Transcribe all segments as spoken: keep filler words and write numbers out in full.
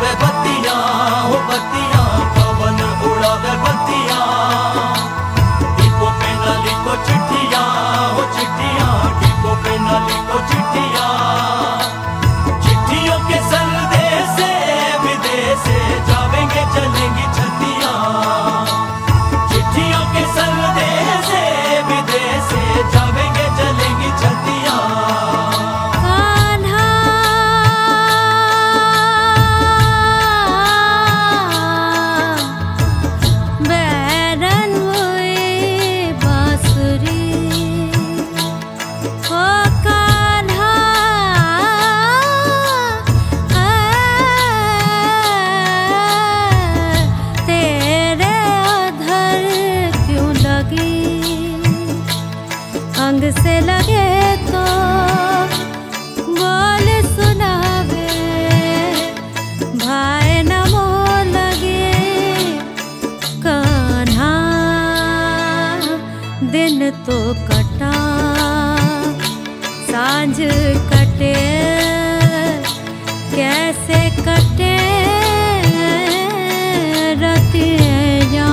उड़ावे बत्तियां हो बत्तियां, पवन उड़ावे बत्तियां। डिब्बों पे न लिखो चिट्ठियां हो चिट्ठियां, डिब्बों पे न लिखो चिट्ठियां। चिट्ठियों के संदेश से विदेश से जावेंगे चलेंगी छत्तियां। चिट्ठियों के संदेश से विदेश से जावेंगे चलेंगी छत्तियां। अंग से लगे तो बोल सुनावे, भाई नमो लगे कान्हा। दिन तो कटा सांझ कटे, कैसे कटे रतियां।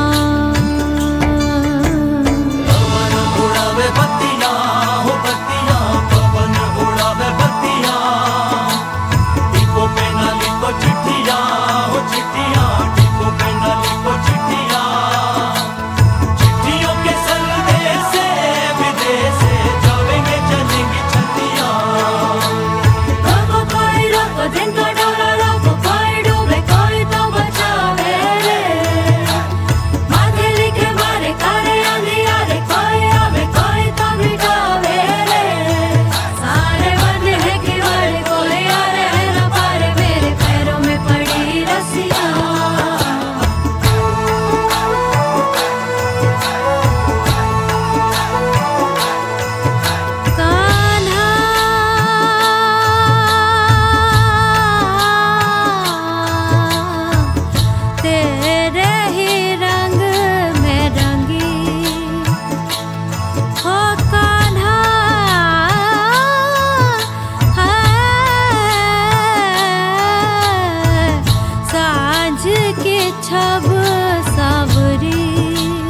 छब सावरी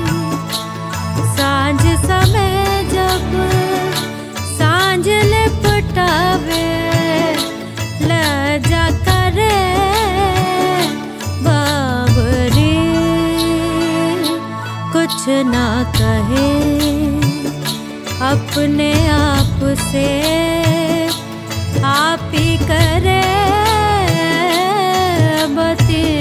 सांझ समय जब सांझ लिपटावे, लजा करे बाबरी कुछ ना कहे अपने आप से, आप ही करे बती।